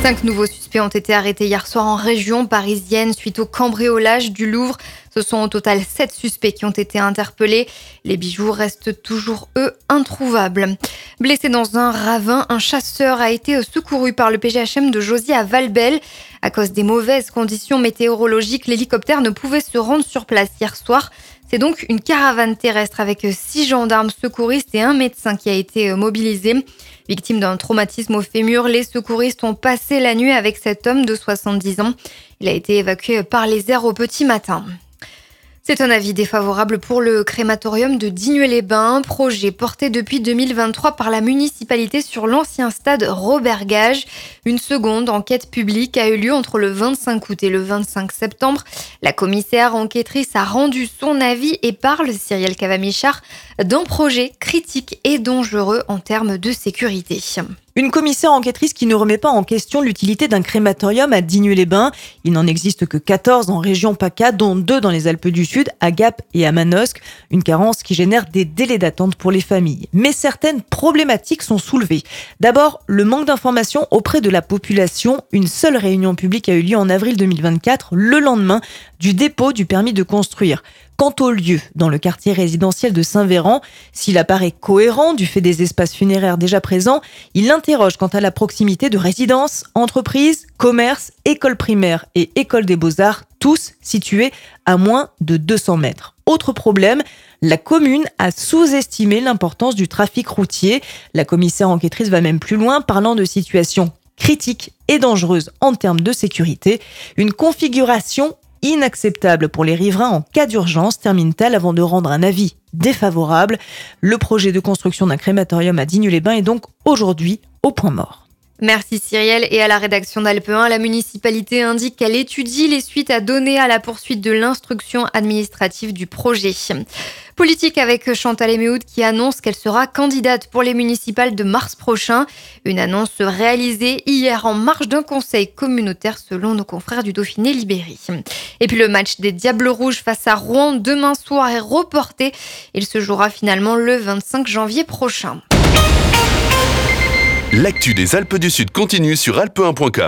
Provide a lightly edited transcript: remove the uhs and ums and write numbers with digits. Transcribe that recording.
5 nouveaux suspects ont été arrêtés hier soir en région parisienne suite au cambriolage du Louvre. Ce sont au total 7 suspects qui ont été interpellés. Les bijoux restent toujours, eux, introuvables. Blessé dans un ravin, un chasseur a été secouru par le PGHM de Jauziers à Valbel. À cause des mauvaises conditions météorologiques, l'hélicoptère ne pouvait se rendre sur place hier soir. C'est donc une caravane terrestre avec 6 gendarmes secouristes et un médecin qui a été mobilisé. Victime d'un traumatisme au fémur, les secouristes ont passé la nuit avec cet homme de 70 ans. Il a été évacué par les airs au petit matin. C'est un avis défavorable pour le crématorium de Digne-les-Bains, projet porté depuis 2023 par la municipalité sur l'ancien stade Robert Gage. Une seconde enquête publique a eu lieu entre le 25 août et le 25 septembre. La commissaire enquêtrice a rendu son avis et parle, Cyrielle Cavamichard, d'un projet critique et dangereux en termes de sécurité. Une commissaire enquêtrice qui ne remet pas en question l'utilité d'un crématorium à Digne-les-Bains. Il n'en existe que 14 en région PACA, dont 2 dans les Alpes du Sud, à Gap et à Manosque. Une carence qui génère des délais d'attente pour les familles. Mais certaines problématiques sont soulevées. D'abord, le manque d'informations auprès de la population. Une seule réunion publique a eu lieu en avril 2024, le lendemain du dépôt du permis de construire. Quant au lieu, dans le quartier résidentiel de Saint-Véran, s'il apparaît cohérent du fait des espaces funéraires déjà présents, il interroge quant à la proximité de résidences, entreprises, commerces, écoles primaires et écoles des beaux-arts, tous situés à moins de 200 mètres. Autre problème, la commune a sous-estimé l'importance du trafic routier. La commissaire enquêtrice va même plus loin, parlant de situations critiques et dangereuses en termes de sécurité. Une configuration inacceptable pour les riverains en cas d'urgence, termine-t-elle avant de rendre un avis défavorable. Le projet de construction d'un crématorium à Digne-les-Bains est donc aujourd'hui au point mort. Merci Cyrielle. Et à la rédaction d'Alpe 1, la municipalité indique qu'elle étudie les suites à donner à la poursuite de l'instruction administrative du projet. Politique avec Chantal Emmehout qui annonce qu'elle sera candidate pour les municipales de mars prochain. Une annonce réalisée hier en marge d'un conseil communautaire selon nos confrères du Dauphiné Libéré. Et puis le match des Diables Rouges face à Rouen demain soir est reporté. Il se jouera finalement le 25 janvier prochain. L'actu des Alpes du Sud continue sur alpe1.com.